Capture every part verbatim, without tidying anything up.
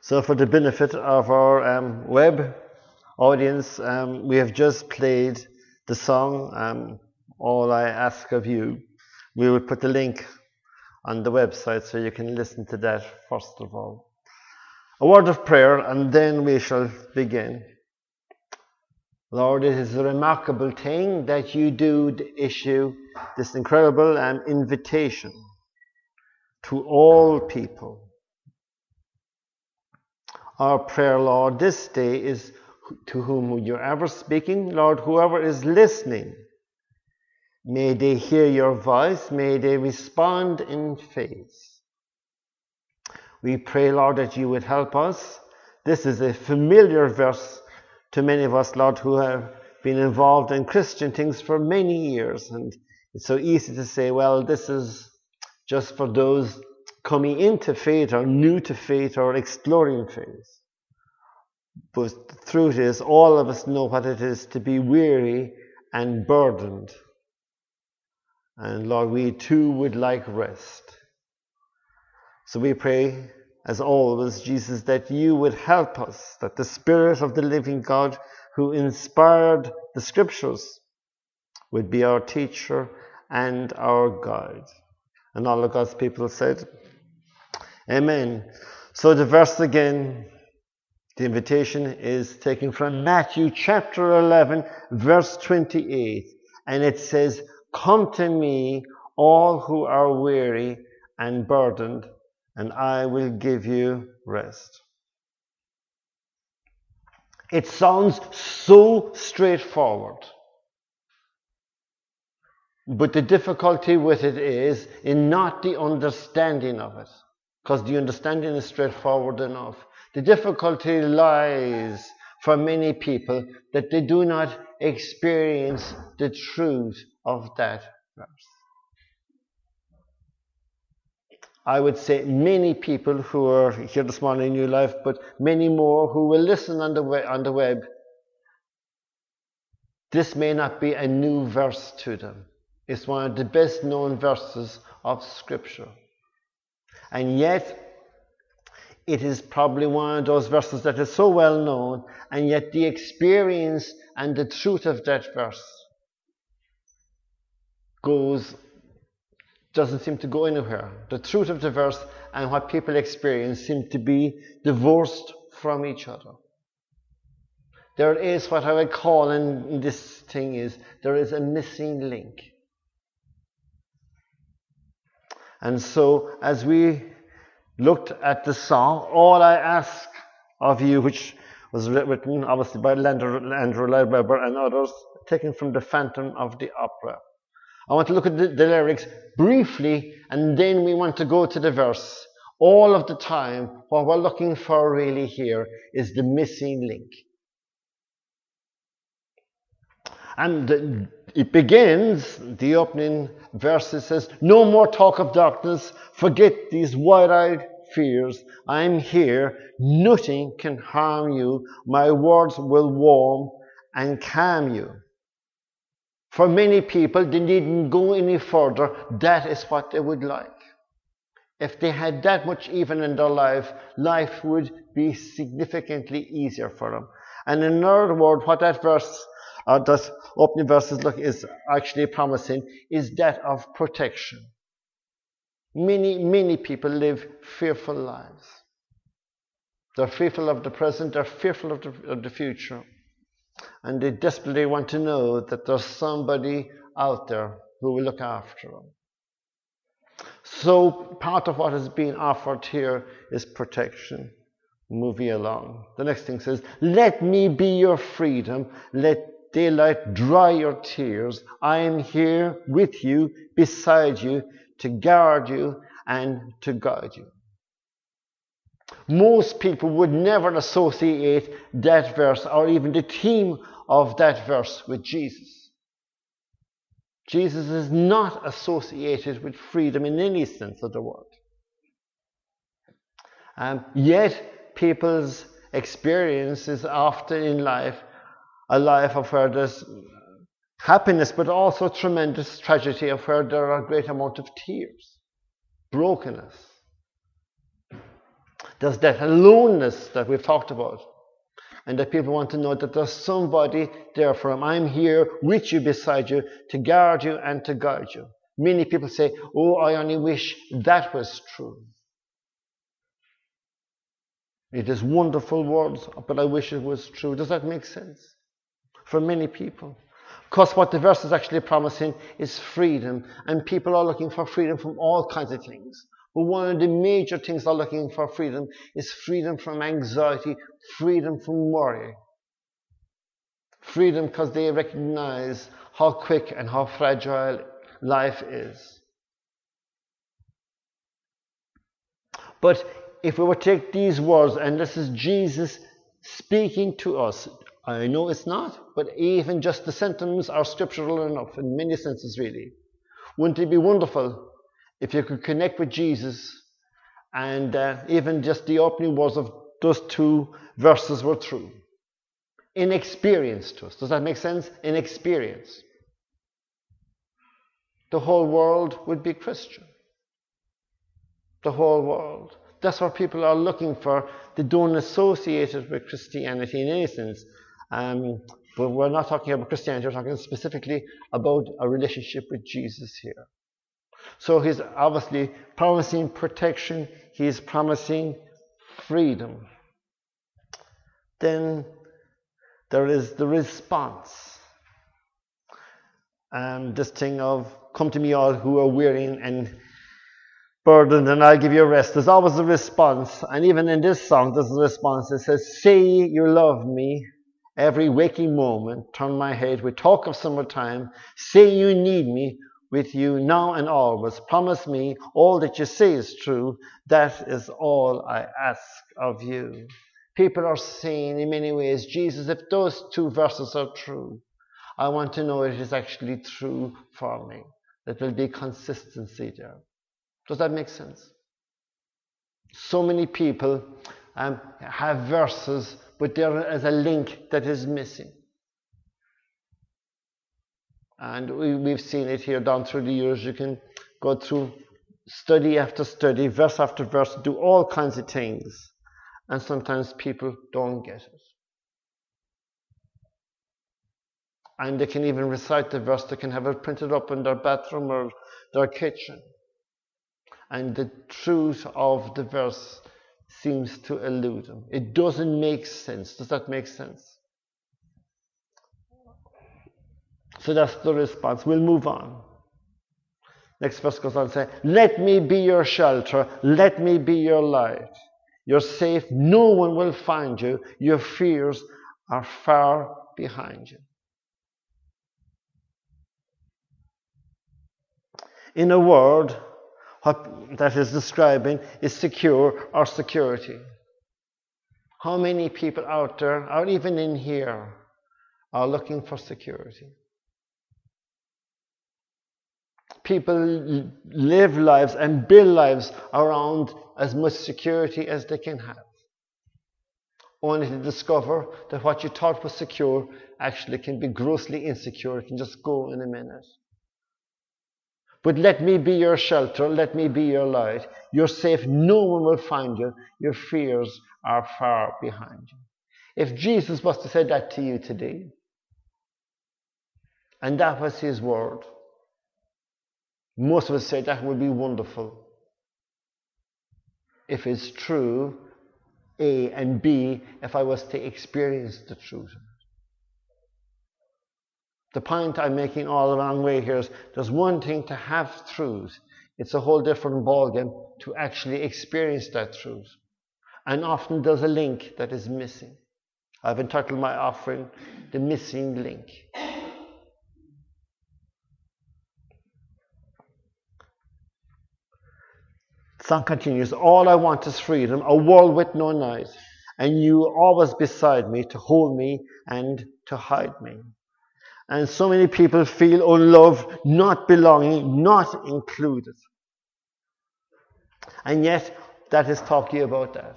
So for the benefit of our um, web audience, um, we have just played the song, um, All I Ask of You. We will put the link on the website so you can listen to that first of all. A word of prayer, and then we shall begin. Lord, it is a remarkable thing that you do issue this incredible um, invitation to all people. Our prayer, Lord, this day is to whom you're ever speaking, Lord, whoever is listening, may they hear your voice, may they respond in faith. We pray, Lord, that you would help us. This is a familiar verse to many of us, Lord, who have been involved in Christian things for many years. And it's so easy to say, well, this is just for those coming into faith or new to faith or exploring faith. But the truth is, all of us know what it is to be weary and burdened. And Lord, we too would like rest. So we pray, as always, Jesus, that you would help us, that the Spirit of the living God who inspired the Scriptures would be our teacher and our guide. And all of God's people said, Amen. So the verse again, the invitation is taken from Matthew chapter eleven, verse twenty-eight. And it says, Come to me, all who are weary and burdened, and I will give you rest. It sounds so straightforward. But the difficulty with it is in not the understanding of it. Because the understanding is straightforward enough. The difficulty lies for many people that they do not experience the truth of that verse. I would say many people who are here this morning in New Life, but many more who will listen on the web, on the web, this may not be a new verse to them. It's one of the best known verses of Scripture. And yet, it is probably one of those verses that is so well known, and yet the experience and the truth of that verse goes, doesn't seem to go anywhere. The truth of the verse and what people experience seem to be divorced from each other. There is what I would call, in this thing is, there is a missing link. And so, as we looked at the song, All I Ask of You, which was written obviously by Andrew Lloyd Webber and others, taken from the Phantom of the Opera. I want to look at the, the lyrics briefly, and then we want to go to the verse. All of the time, what we're looking for really here is the missing link. And the, it begins, the opening verse says, No more talk of darkness, forget these wide-eyed fears. I'm here, nothing can harm you. My words will warm and calm you. For many people, they needn't go any further. That is what they would like. If they had that much even in their life, life would be significantly easier for them. And in another word, what that verse, uh, that opening verse is, look, is actually promising is that of protection. Many, many people live fearful lives. They're fearful of the present, they're fearful of the, of the future. And they desperately want to know that there's somebody out there who will look after them. So part of what is being offered here is protection. Moving along. The next thing says, Let me be your freedom. Let daylight dry your tears. I am here with you, beside you, to guard you and to guide you. Most people would never associate that verse or even the theme of that verse with Jesus. Jesus is not associated with freedom in any sense of the word. Um, yet, people's experience is often in life a life of where there's happiness, but also tremendous tragedy, of where there are a great amount of tears, brokenness. There's that aloneness that we've talked about. And that people want to know that there's somebody there for them. I'm here with you, beside you, to guard you and to guide you. Many people say, oh, I only wish that was true. It is wonderful words, but I wish it was true. Does that make sense? For many people. Because what the verse is actually promising is freedom. And people are looking for freedom from all kinds of things. But one of the major things they're looking for freedom is freedom from anxiety, freedom from worry. Freedom because they recognize how quick and how fragile life is. But if we were to take these words, and this is Jesus speaking to us, I know it's not, but even just the sentences are scriptural enough in many senses, really. Wouldn't it be wonderful if you could connect with Jesus and uh, even just the opening words of those two verses were true? In experience to us. Does that make sense? In experience. The whole world would be Christian. The whole world. That's what people are looking for. They don't associate it with Christianity in any sense. Um, but we're not talking about Christianity, we're talking specifically about a relationship with Jesus here. So he's obviously promising protection, he's promising freedom. Then there is the response. Um, this thing of, come to me all who are weary and burdened and I'll give you rest. There's always a response. And even in this song, there's a response. It says, say you love me every waking moment. Turn my head with talk of summertime. Say you need me with you now and always. Promise me all that you say is true. That is all I ask of you. People are saying in many ways, Jesus, if those two verses are true, I want to know it is actually true for me. That will be consistency there. Does that make sense? So many people um, have verses, but there is a link that is missing. And we, we've seen it here down through the years. You can go through study after study, verse after verse, do all kinds of things. And sometimes people don't get it. And they can even recite the verse, they can have it printed up in their bathroom or their kitchen. And the truth of the verse seems to elude them. It doesn't make sense. Does that make sense? So that's the response. We'll move on. Next verse goes on to say, let me be your shelter. Let me be your light. You're safe. No one will find you. Your fears are far behind you. In a word, what that is describing is secure or security. How many people out there, or even in here, are looking for security? People live lives and build lives around as much security as they can have, only to discover that what you thought was secure actually can be grossly insecure. It can just go in a minute. But let me be your shelter, let me be your light. You're safe, no one will find you. Your fears are far behind you. If Jesus was to say that to you today, and that was his word, most of us say that would be wonderful. If it's true, A, and B, if I was to experience the truth. The point I'm making all along way here is there's one thing to have truth. It's a whole different ballgame to actually experience that truth. And often there's a link that is missing. I've entitled my offering, The Missing Link. The song continues, all I want is freedom, a world with no night, and you always beside me to hold me and to hide me. And so many people feel unloved, not belonging, not included. And yet, that is talking about that.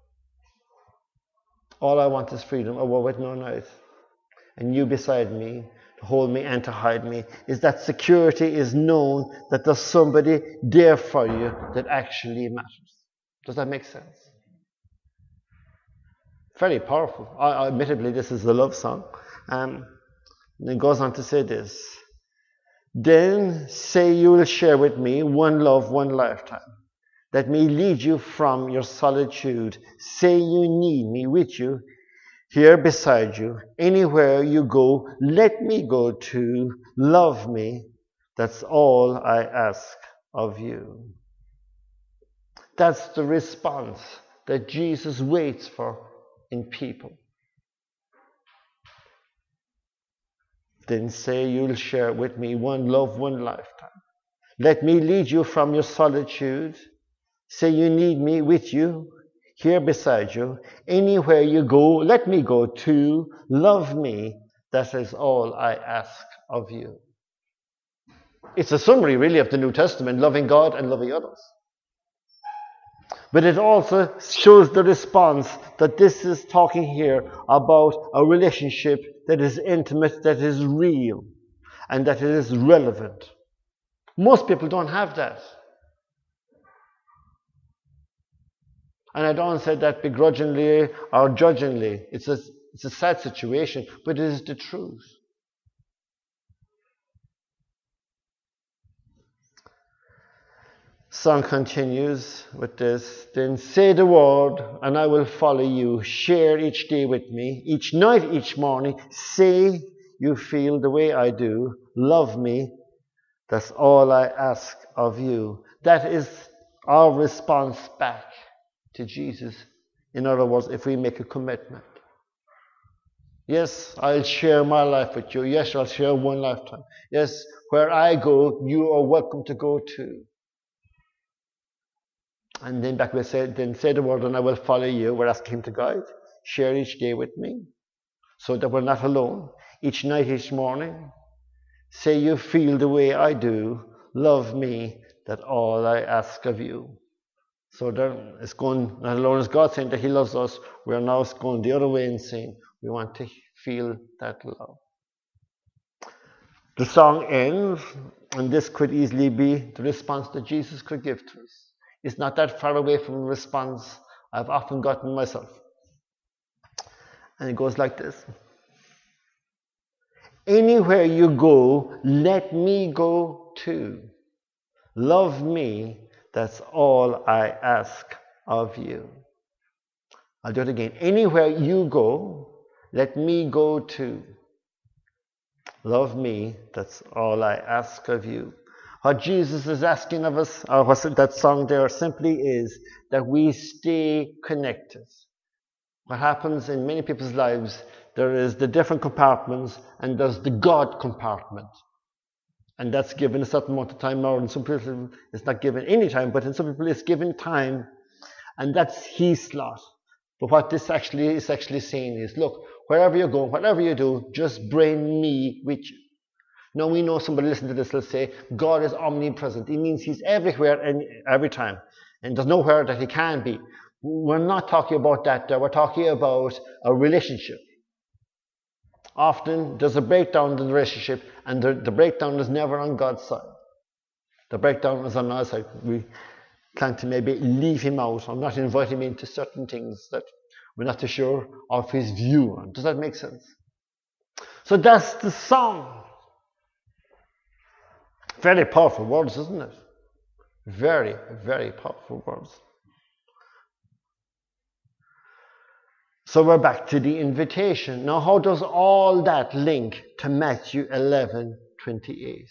All I want is freedom, a world with no night. And you beside me, to hold me and to hide me. Is that security is known, that there's somebody there for you that actually matters. Does that make sense? Very powerful. I, I, admittedly, this is a love song. Um, and it goes on to say this. Then say you will share with me one love, one lifetime. Let me lead you from your solitude. Say you need me with you, here beside you. Anywhere you go, let me go to. Love me. That's all I ask of you. That's the response that Jesus waits for in people. Then say you'll share with me one love, one lifetime. Let me lead you from your solitude. Say you need me with you, here beside you. Anywhere you go, let me go too. Love me. That is all I ask of you. It's a summary, really, of the New Testament, loving God and loving others. But it also shows the response that this is talking here about a relationship that is intimate, that is real, and that it is relevant. Most people don't have that. And I don't say that begrudgingly or judgingly. It's a, it's a sad situation, but it is the truth. Song continues with this. Then say the word, and I will follow you. Share each day with me, each night, each morning. Say you feel the way I do. Love me. That's all I ask of you. That is our response back to Jesus. In other words, if we make a commitment. Yes, I'll share my life with you. Yes, I'll share one lifetime. Yes, where I go, you are welcome to go too. And then back we said, then say the word and I will follow you. We're asking him to guide. Share each day with me so that we're not alone. Each night, each morning. Say you feel the way I do. Love me. That's all I ask of you. So there it's going, not alone is God saying that he loves us. We are now going the other way and saying we want to feel that love. The song ends, and this could easily be the response that Jesus could give to us. It's not that far away from the response I've often gotten myself. And it goes like this. Anywhere you go, let me go too. Love me, that's all I ask of you. I'll do it again. Anywhere you go, let me go too. Love me, that's all I ask of you. What Jesus is asking of us, or what that song there simply is, that we stay connected. What happens in many people's lives, there is the different compartments, and there's the God compartment. And that's given a certain amount of time, or in some people it's not given any time, but in some people it's given time, and that's his slot. But what this actually is actually saying is, look, wherever you go, whatever you do, just bring me with you. Now we know somebody listening to this will say, God is omnipresent. It means he's everywhere and every time. And there's nowhere that he can be. We're not talking about that there. We're talking about a relationship. Often there's a breakdown in the relationship, and the, the breakdown is never on God's side. The breakdown is on our side. We plan to maybe leave him out or not invite him into certain things that we're not too sure of his view on. Does that make sense? So that's the song. Very powerful words, isn't it? Very, very powerful words. So we're back to the invitation. Now, how does all that link to Matthew eleven twenty-eight?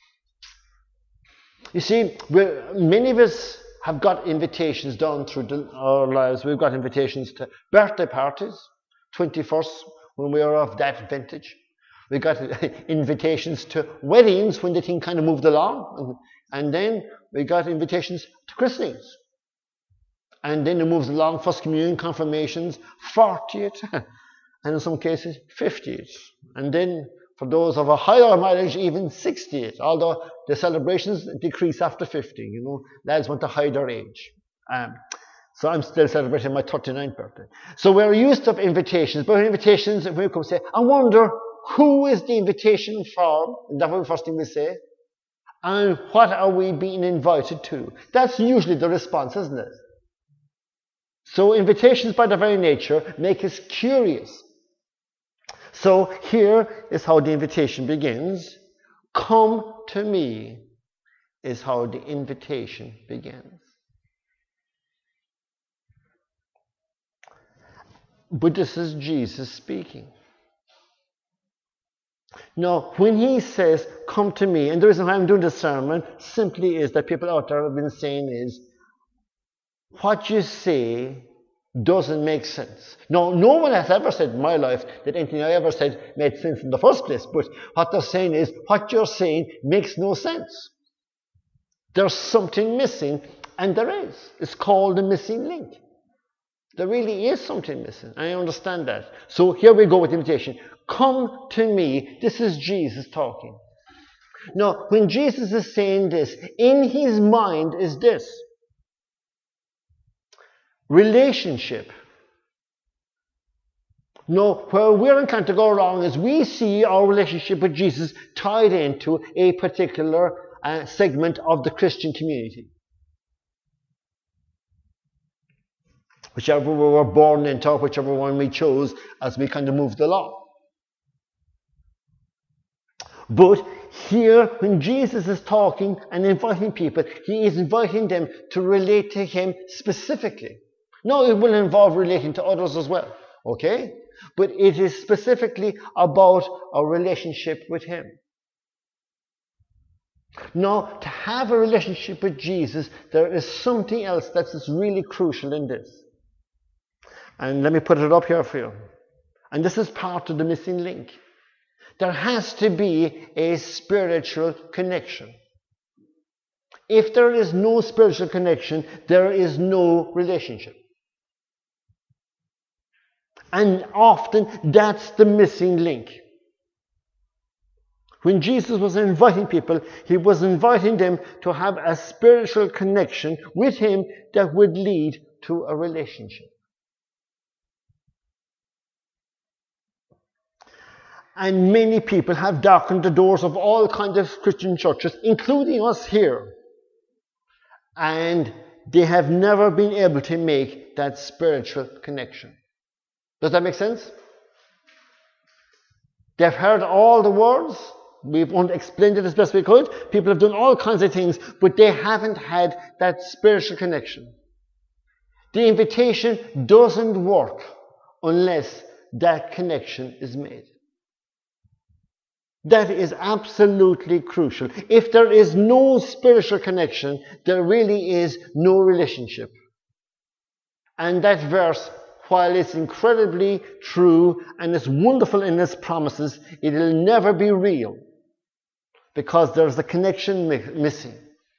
You see, we're, many of us have got invitations down through the, our lives. We've got invitations to birthday parties, twenty-first, when we are of that vintage. We got invitations to weddings when the thing kind of moved along. And then we got invitations to christenings. And then it moves along, first communion, confirmations, fortieth, and in some cases, fiftieth. And then for those of a higher mileage, even sixtieth. Although the celebrations decrease after fifty. You know, lads want to hide their age. Um, so I'm still celebrating my thirty-ninth birthday. So we're used to invitations, but invitations, if we come say, I wonder, who is the invitation for? That's the first thing we say. And what are we being invited to? That's usually the response, isn't it? So invitations by their very nature make us curious. So here is how the invitation begins. Come to me is how the invitation begins. But this is Jesus speaking. Now, when he says, come to me, and the reason why I'm doing this sermon simply is that people out there have been saying is, what you say doesn't make sense. Now, no one has ever said in my life that anything I ever said made sense in the first place, but what they're saying is, what you're saying makes no sense. There's something missing, and there is. It's called the missing link. There really is something missing. I understand that. So here we go with the invitation. Come to me. This is Jesus talking. Now, when Jesus is saying this, in his mind is this. Relationship. Now, where we're inclined to go wrong is we see our relationship with Jesus tied into a particular uh, segment of the Christian community. Whichever we were born into, whichever one we chose as we kind of moved along. But here, when Jesus is talking and inviting people, he is inviting them to relate to him specifically. No, it will involve relating to others as well, okay? But it is specifically about our relationship with him. Now, to have a relationship with Jesus, there is something else that's really crucial in this. And let me put it up here for you. And this is part of the missing link. There has to be a spiritual connection. If there is no spiritual connection, there is no relationship. And often that's the missing link. When Jesus was inviting people, he was inviting them to have a spiritual connection with him that would lead to a relationship. And many people have darkened the doors of all kinds of Christian churches, including us here. And they have never been able to make that spiritual connection. Does that make sense? They've heard all the words. We've explained it as best we could. People have done all kinds of things, but they haven't had that spiritual connection. The invitation doesn't work unless that connection is made. That is absolutely crucial. If there is no spiritual connection, there really is no relationship. And that verse, while it's incredibly true and it's wonderful in its promises, it will never be real because there's a connection mi- missing.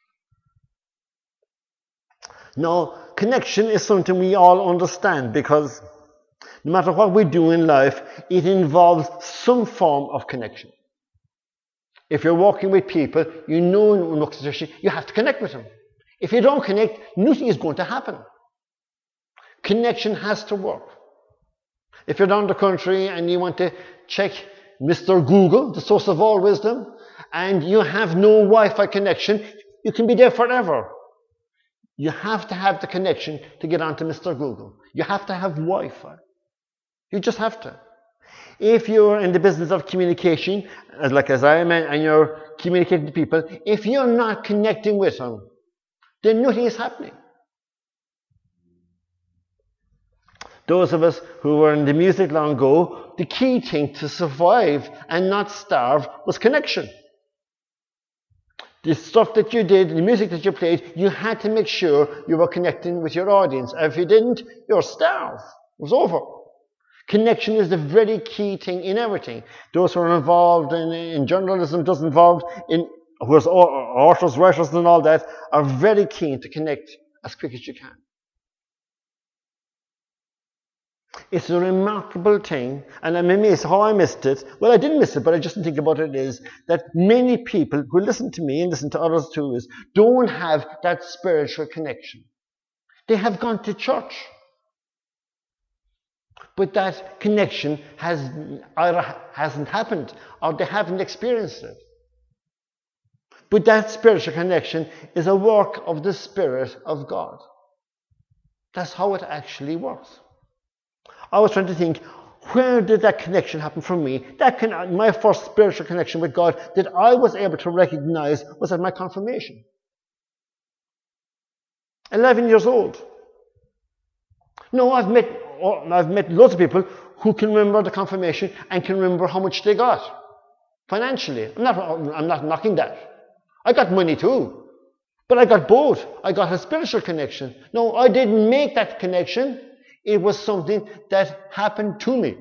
Now, connection is something we all understand because no matter what we do in life, it involves some form of connection. If you're walking with people, you know in one situation you have to connect with them. If you don't connect, nothing is going to happen. Connection has to work. If you're down the country and you want to check Mister Google, the source of all wisdom, and you have no Wi-Fi connection, you can be there forever. You have to have the connection to get onto Mister Google. You have to have Wi-Fi. You just have to. If you're in the business of communication, like as I am, and you're communicating to people, if you're not connecting with them, then nothing is happening. Those of us who were in the music long ago, the key thing to survive and not starve was connection. The stuff that you did, the music that you played, you had to make sure you were connecting with your audience. If you didn't, you're starved. It was over. Connection is the very key thing in everything. Those who are involved in, in journalism, those involved in who's authors, writers, and all that, are very keen to connect as quick as you can. It's a remarkable thing, and I'm amazed how I missed it. Well, I didn't miss it, but I just didn't think about it, is that many people who listen to me and listen to others too is don't have that spiritual connection. They have gone to church, but that connection has either hasn't happened or they haven't experienced it. But that spiritual connection is a work of the Spirit of God. That's how it actually works. I was trying to think, where did that connection happen for me? That can, my first spiritual connection with God that I was able to recognize was at my confirmation. eleven years old. No, I've met, I've met loads of people who can remember the confirmation and can remember how much they got financially. I'm not, I'm not knocking that. I got money too, but I got both. I got a spiritual connection. No, I didn't make that connection. It was something that happened to me.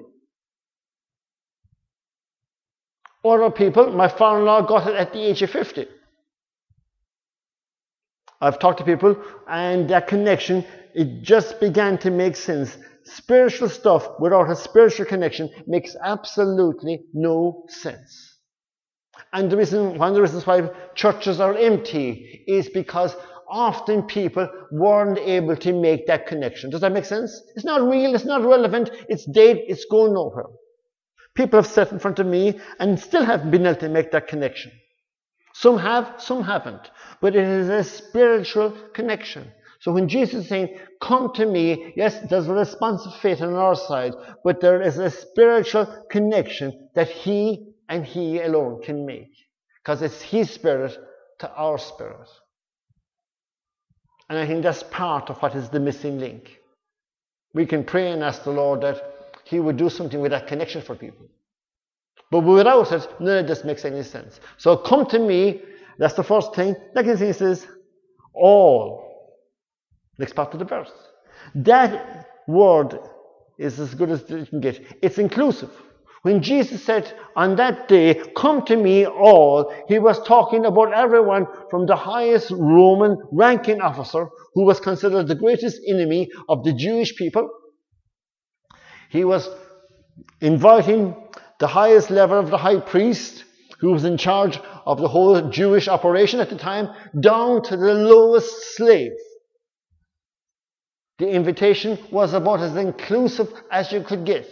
Other people, my father-in-law got it at the age of fifty. I've talked to people, and that connection, it just began to make sense. Spiritual stuff without a spiritual connection makes absolutely no sense. And the reason, one of the reasons why churches are empty is because often people weren't able to make that connection. Does that make sense? It's not real, it's not relevant, it's dead, it's going nowhere. People have sat in front of me and still haven't been able to make that connection. Some have, some haven't. But it is a spiritual connection. So when Jesus is saying, come to me, yes, there's a response of faith on our side, but there is a spiritual connection that he and he alone can make. Because it's his spirit to our spirit. And I think that's part of what is the missing link. We can pray and ask the Lord that he would do something with that connection for people. But without it, none of this makes any sense. So come to me, that's the first thing. Second thing is all. Next part of the verse. That word is as good as you can get. It's inclusive. When Jesus said on that day, come to me all, he was talking about everyone from the highest Roman ranking officer, who was considered the greatest enemy of the Jewish people. He was inviting the highest level of the high priest, who was in charge of the whole Jewish operation at the time, down to the lowest slave. The invitation was about as inclusive as you could get.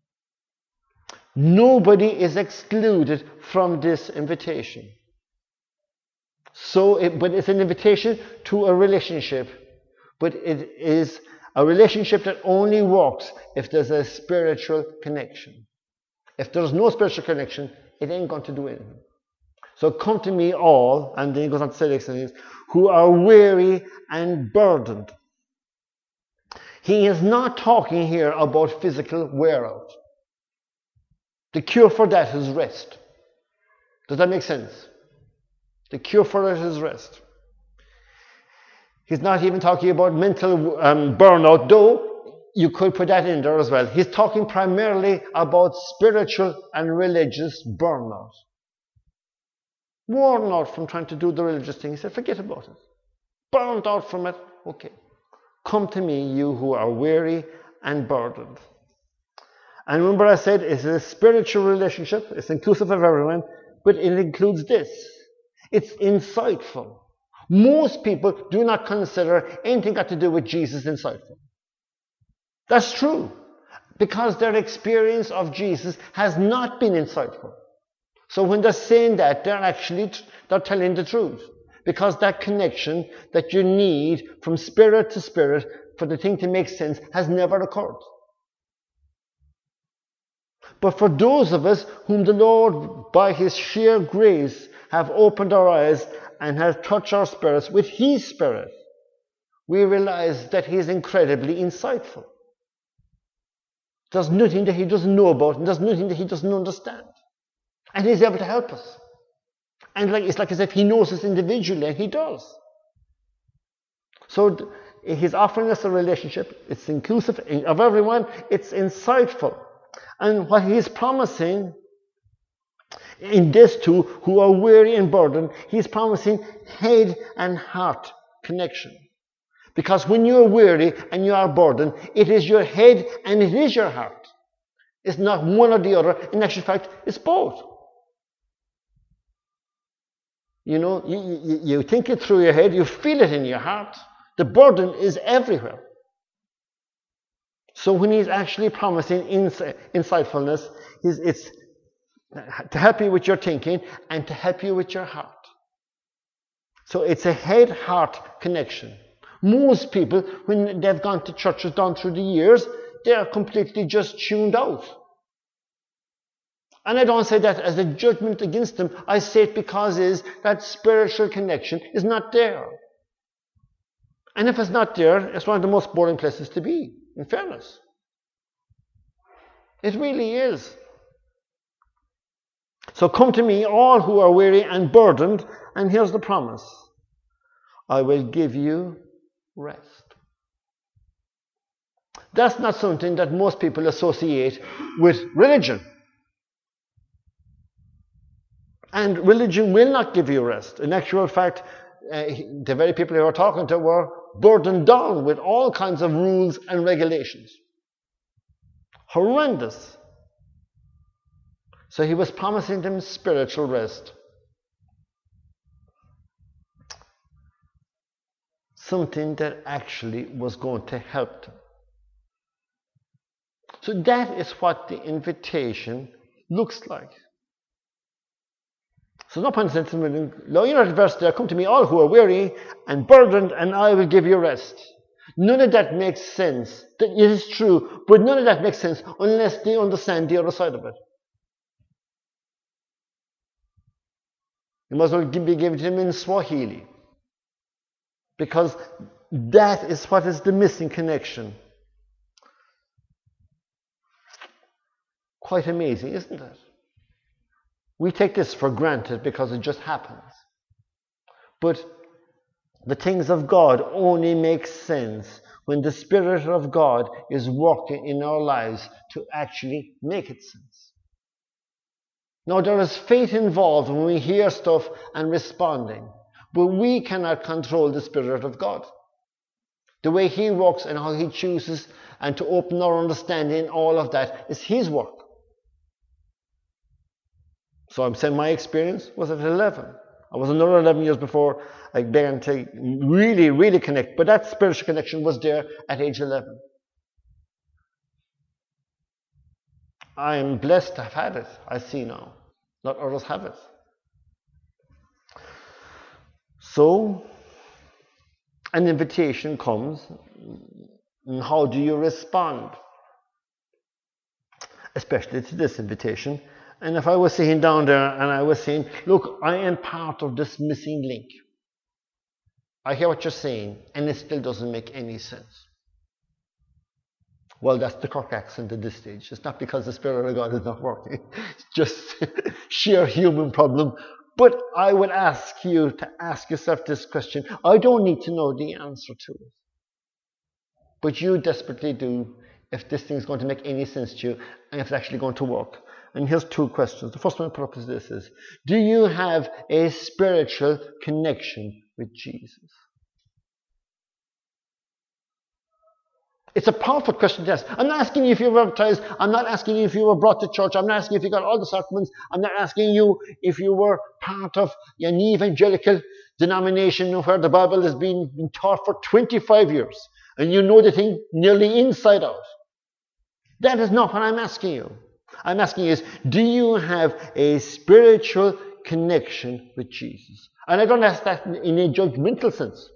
Nobody is excluded from this invitation. So, it, but it's an invitation to a relationship, but it is a relationship that only works if there's a spiritual connection. If there's no spiritual connection, it ain't going to do anything. So come to me all, and then he goes on to say the next thing, who are weary and burdened. He is not talking here about physical wear out. The cure for that is rest. Does that make sense? The cure for it is rest. He's not even talking about mental um, burnout, though you could put that in there as well. He's talking primarily about spiritual and religious burnout. Worn out from trying to do the religious thing. He said, forget about it. Burned out from it. Okay. Come to me, you who are weary and burdened. And remember I said it's a spiritual relationship. It's inclusive of everyone, but it includes this. It's insightful. Most people do not consider anything got to do with Jesus insightful. That's true, because their experience of Jesus has not been insightful. So when they're saying that, they're actually they're telling the truth, because that connection that you need from spirit to spirit for the thing to make sense has never occurred. But for those of us whom the Lord, by his sheer grace, have opened our eyes and has touched our spirits with his spirit, we realize that he is incredibly insightful. There's nothing that he doesn't know about, and there's nothing that he doesn't understand. And he's able to help us. And like, it's like as if he knows us individually, and he does. So he's offering us a relationship. It's inclusive of everyone. It's insightful. And what he's promising in this two who are weary and burdened, he's promising head and heart connection. Because when you're weary and you are burdened, it is your head and it is your heart. It's not one or the other. In actual fact, it's both. You know, you, you, you think it through your head, you feel it in your heart. The burden is everywhere. So when he's actually promising insi- insightfulness, he's, it's to help you with your thinking and to help you with your heart. So it's a head-heart connection. Most people, when they've gone to churches down through the years, they are completely just tuned out. And I don't say that as a judgment against them. I say it because is that spiritual connection is not there. And if it's not there, it's one of the most boring places to be, in fairness. It really is. So come to me, all who are weary and burdened, and here's the promise. I will give you rest. That's not something that most people associate with religion. And religion will not give you rest. In actual fact, uh, the very people who were talking to were burdened down with all kinds of rules and regulations. Horrendous. So he was promising them spiritual rest. Something that actually was going to help them. So that is what the invitation looks like. So no point in saying, you know the verse there, come to me all who are weary and burdened, and I will give you rest. None of that makes sense. It is true, but none of that makes sense unless they understand the other side of it. You must well be given to them in Swahili. Because that is what is the missing connection. Quite amazing, isn't it? We take this for granted because it just happens. But the things of God only make sense when the Spirit of God is working in our lives to actually make it sense. Now, there is faith involved when we hear stuff and responding, but we cannot control the Spirit of God. The way He works and how He chooses and to open our understanding, all of that is His work. So I'm saying my experience was at eleven. I was another eleven years before I began to really, really connect. But that spiritual connection was there at age eleven. I am blessed to have had it. I see now. Not others have it. So, an invitation comes. And how do you respond? Especially to this invitation. And if I was sitting down there and I was saying, look, I am part of this missing link. I hear what you're saying, and it still doesn't make any sense. Well, that's the Cork accent at this stage. It's not because the Spirit of God is not working. It's just sheer human problem. But I would ask you to ask yourself this question. I don't need to know the answer to it. But you desperately do if this thing is going to make any sense to you and if it's actually going to work. And here's two questions. The first one I put up is this is, do you have a spiritual connection with Jesus? It's a powerful question to ask. I'm not asking you if you were baptized. I'm not asking you if you were brought to church. I'm not asking you if you got all the sacraments. I'm not asking you if you were part of an evangelical denomination where the Bible has been, been taught for twenty-five years and you know the thing nearly inside out. That is not what I'm asking you. I'm asking you is, do you have a spiritual connection with Jesus? And I don't ask that in a judgmental sense.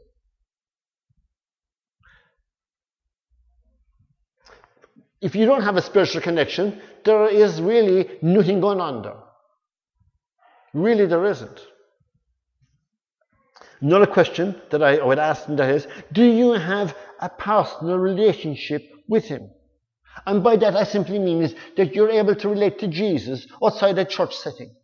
If you don't have a spiritual connection, there is really nothing going on there. Really, there isn't. Another question that I would ask them that is, do you have a personal relationship with Him? And by that I simply mean is that you're able to relate to Jesus outside a church setting.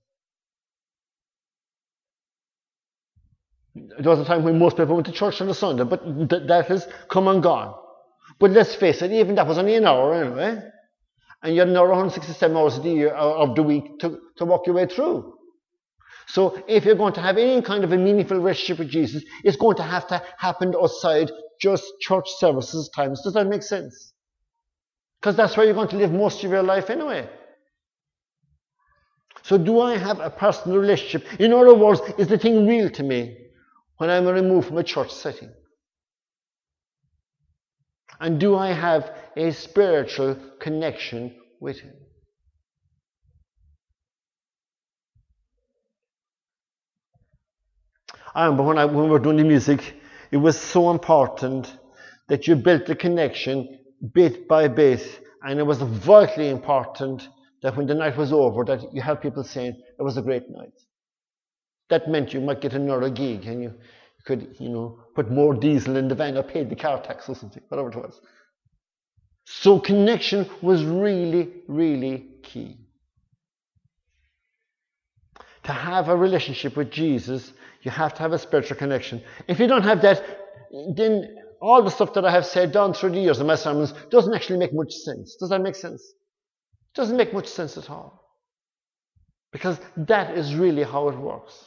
There was a time when most people went to church on a Sunday, but th- that has come and gone. But let's face it, even that was only an hour anyway. And you had another one hundred sixty-seven hours of the year, of the week to, to walk your way through. So if you're going to have any kind of a meaningful relationship with Jesus, it's going to have to happen outside just church services times. Does that make sense? Because that's where you're going to live most of your life anyway. So do I have a personal relationship? In other words, is the thing real to me when I'm removed from a church setting? And do I have a spiritual connection with Him? I remember when, I, when we were doing the music It was so important that you built the connection bit by bit, and it was vitally important that when the night was over, that you have people saying it was a great night. That meant you might get another gig, and you could, you know, put more diesel in the van or pay the car tax or something, whatever it was. So connection was really, really key. To have a relationship with Jesus, you have to have a spiritual connection. If you don't have that, then all the stuff that I have said down through the years in my sermons doesn't actually make much sense. Does that make sense? It doesn't make much sense at all. Because that is really how it works.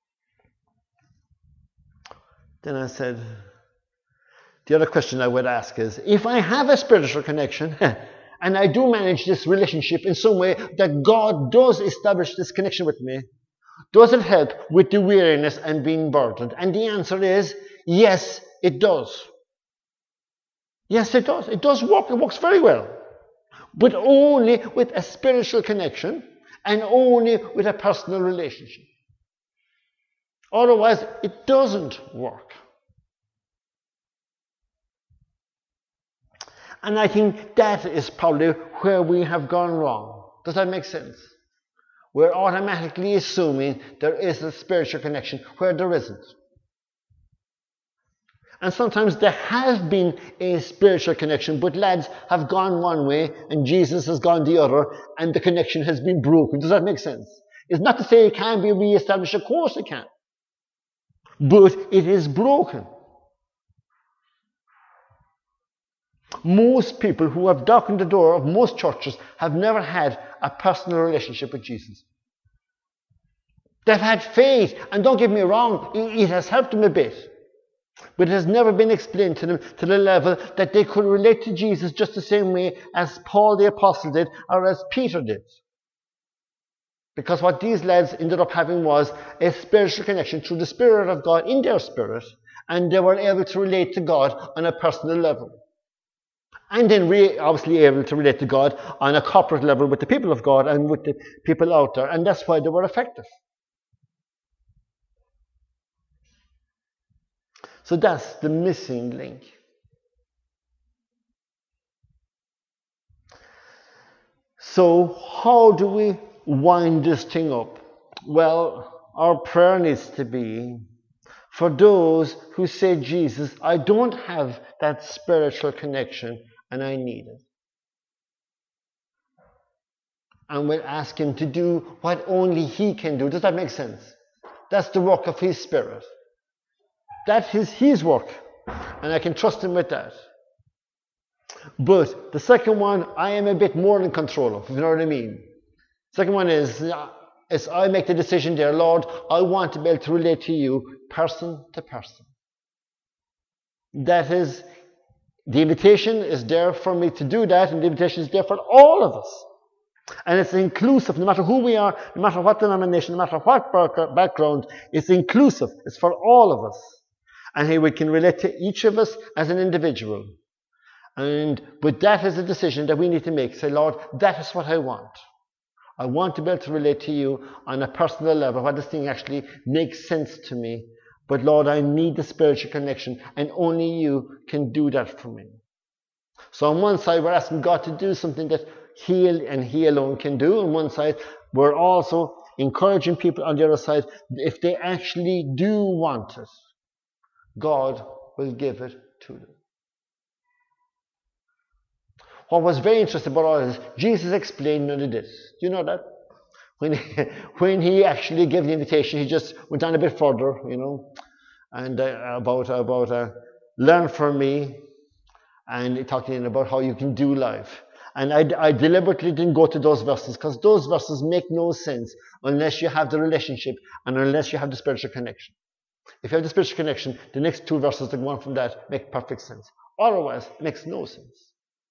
Then I said, the other question I would ask is, if I have a spiritual connection, and I do manage this relationship in some way that God does establish this connection with me, does it help with the weariness and being burdened? And the answer is, yes, it does. Yes, it does. It does work. It works very well. But only with a spiritual connection and only with a personal relationship. Otherwise, it doesn't work. And I think that is probably where we have gone wrong. Does that make sense? We're automatically assuming there is a spiritual connection where there isn't. And sometimes there has been a spiritual connection, but lads have gone one way and Jesus has gone the other, and the connection has been broken. Does that make sense? It's not to say it can be re-established. Of course it can. But it is broken. Most people who have darkened the door of most churches have never had a personal relationship with Jesus. They've had faith, and don't get me wrong, it has helped them a bit. But it has never been explained to them to the level that they could relate to Jesus just the same way as Paul the Apostle did or as Peter did. Because what these lads ended up having was a spiritual connection through the Spirit of God in their spirit, and they were able to relate to God on a personal level. And then we obviously able to relate to God on a corporate level with the people of God and with the people out there. And that's why they were effective. So that's the missing link. So how do we wind this thing up? Well, our prayer needs to be for those who say, Jesus, I don't have that spiritual connection and I need it. And we'll ask him to do what only he can do. Does that make sense? That's the work of his Spirit. That is his work. And I can trust him with that. But the second one, I am a bit more in control of, if you know what I mean. Second one is, is I make the decision there, Lord, I want to be able to relate to you person to person. That is, the invitation is there for me to do that, and the invitation is there for all of us. And it's inclusive, no matter who we are, no matter what denomination, no matter what background, it's inclusive. It's for all of us. And here we can relate to each of us as an individual. And but that is a decision that we need to make. Say, Lord, that is what I want. I want to be able to relate to you on a personal level, where this thing actually makes sense to me. But Lord, I need the spiritual connection, and only you can do that for me. So on one side, we're asking God to do something that He and He alone can do. On one side, we're also encouraging people on the other side, if they actually do want it, God will give it to them. What was very interesting about all this, Jesus explained none of this. Do you know that? When he, when he actually gave the invitation, he just went on a bit further, you know, and uh, about, about uh, learn from me, and he talked about how you can do life. And I, I deliberately didn't go to those verses, because those verses make no sense unless you have the relationship and unless you have the spiritual connection. If you have the spiritual connection, the next two verses that go on from that make perfect sense. Otherwise, it makes no sense.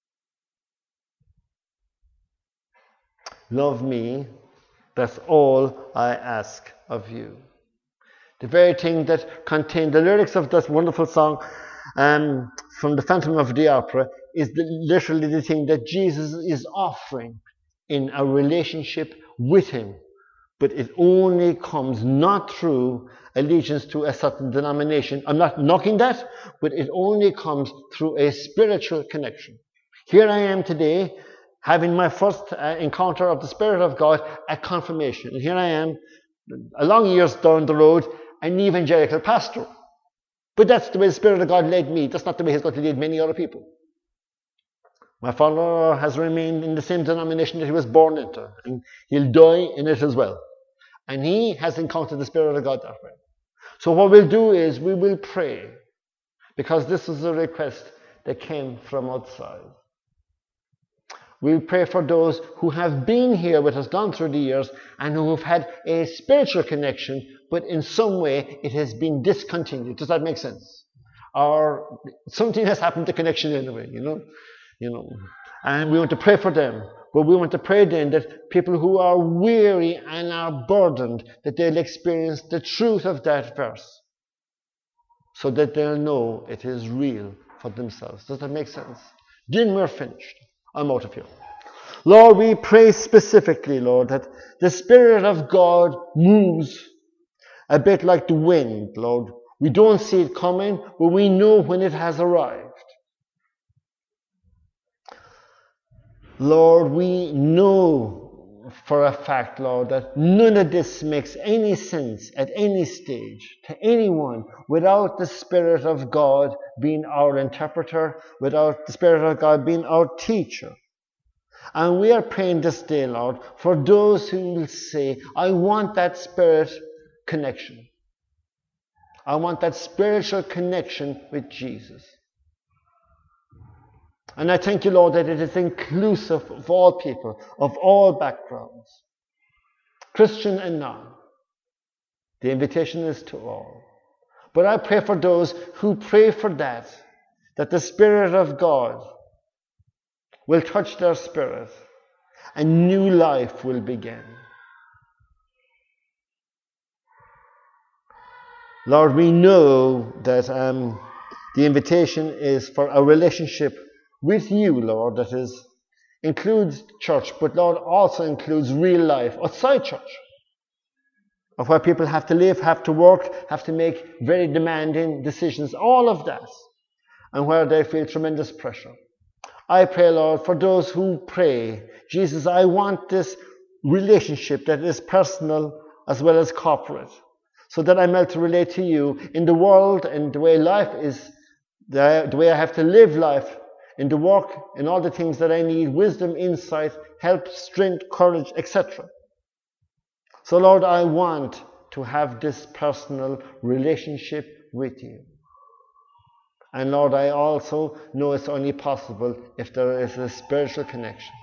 Love me, that's all I ask of you. The very thing that contained the lyrics of this wonderful song um, from the Phantom of the Opera is the, literally the thing that Jesus is offering in a relationship with him. But it only comes not through allegiance to a certain denomination. I'm not knocking that, but it only comes through a spiritual connection. Here I am today, having my first uh, encounter of the Spirit of God at confirmation. And here I am, a long years down the road, an evangelical pastor. But that's the way the Spirit of God led me. That's not the way He's going to lead many other people. My father has remained in the same denomination that he was born into, and he'll die in it as well. And he has encountered the Spirit of God that way. So what we'll do is we will pray, because this is a request that came from outside. We'll pray for those who have been here with us, gone through the years, and who have had a spiritual connection, but in some way it has been discontinued. Does that make sense? Or something has happened to connection anyway, you know? You know, and we want to pray for them. But we want to pray then that people who are weary and are burdened, that they'll experience the truth of that verse, so that they'll know it is real for themselves. Does that make sense? Then we're finished. I'm out of here. Lord, we pray specifically, Lord, that the Spirit of God moves a bit like the wind, Lord. We don't see it coming, but we know when it has arrived. Lord, we know for a fact, Lord, that none of this makes any sense at any stage to anyone without the Spirit of God being our interpreter, without the Spirit of God being our teacher. And we are praying this day, Lord, for those who will say, I want that Spirit connection. I want that spiritual connection with Jesus. And I thank you, Lord, that it is inclusive of all people, of all backgrounds, Christian and non. The invitation is to all. But I pray for those who pray for that, that the Spirit of God will touch their spirit and new life will begin. Lord, we know that um, the invitation is for a relationship with you, Lord, that is, includes church, but Lord, also includes real life outside church, of where people have to live, have to work, have to make very demanding decisions, all of that, and where they feel tremendous pressure. I pray, Lord, for those who pray, Jesus, I want this relationship that is personal as well as corporate, so that I'm able to relate to you in the world and the way life is, the, the way I have to live life, in the work, in all the things that I need, wisdom, insight, help, strength, courage, et cetera. So, Lord, I want to have this personal relationship with you. And, Lord, I also know it's only possible if there is a spiritual connection.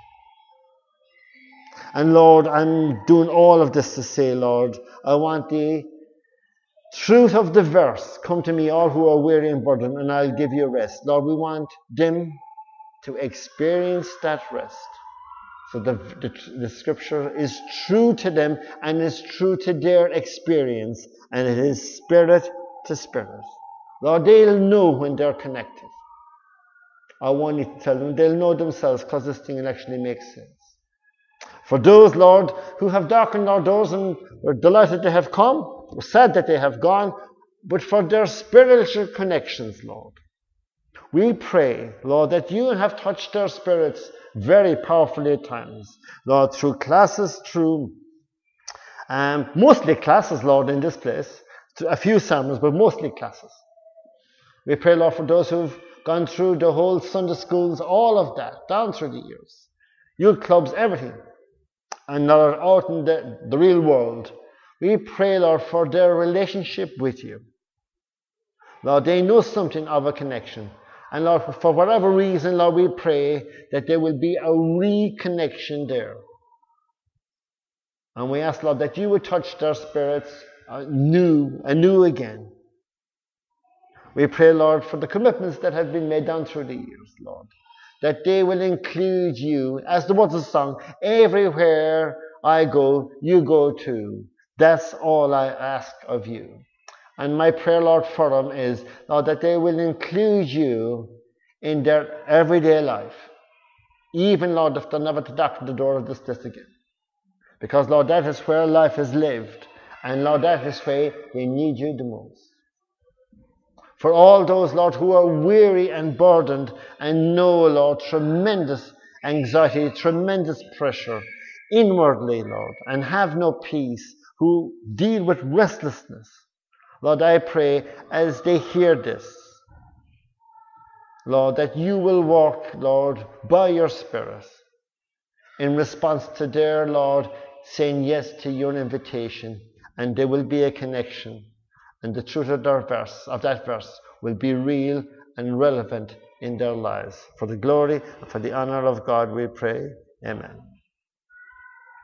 And, Lord, I'm doing all of this to say, Lord, I want the truth of the verse, come to me all who are weary and burdened, and I'll give you rest. Lord, we want them to experience that rest. So the, the, the scripture is true to them and is true to their experience, and it is spirit to spirit. Lord, they'll know when they're connected. I want you to tell them they'll know themselves, because this thing actually makes sense. For those, Lord, who have darkened our doors and we're delighted they have come, we're sad that they have gone, but for their spiritual connections, Lord, we pray, Lord, that you have touched their spirits very powerfully at times. Lord, through classes, through um, mostly classes, Lord, in this place, a few sermons, but mostly classes. We pray, Lord, for those who've gone through the whole Sunday schools, all of that, down through the years, youth clubs, everything, and are out in the, the real world. We pray, Lord, for their relationship with you. Lord, they know something of a connection. And Lord, for whatever reason, Lord, we pray that there will be a reconnection there. And we ask, Lord, that you would touch their spirits anew, anew again. We pray, Lord, for the commitments that have been made down through the years, Lord, that they will include you, as the words of the song, everywhere I go, you go too. That's all I ask of you. And my prayer, Lord, for them is, Lord, that they will include you in their everyday life. Even, Lord, if they're never to knock on the door of this place again. Because, Lord, that is where life is lived. And, Lord, that is where they need you the most. For all those, Lord, who are weary and burdened and know, Lord, tremendous anxiety, tremendous pressure inwardly, Lord, and have no peace, who deal with restlessness. Lord, I pray as they hear this, Lord, that you will work, Lord, by your Spirit in response to their, Lord, saying yes to your invitation, and there will be a connection, and the truth of their verse, of that verse will be real and relevant in their lives. For the glory and for the honor of God we pray. Amen.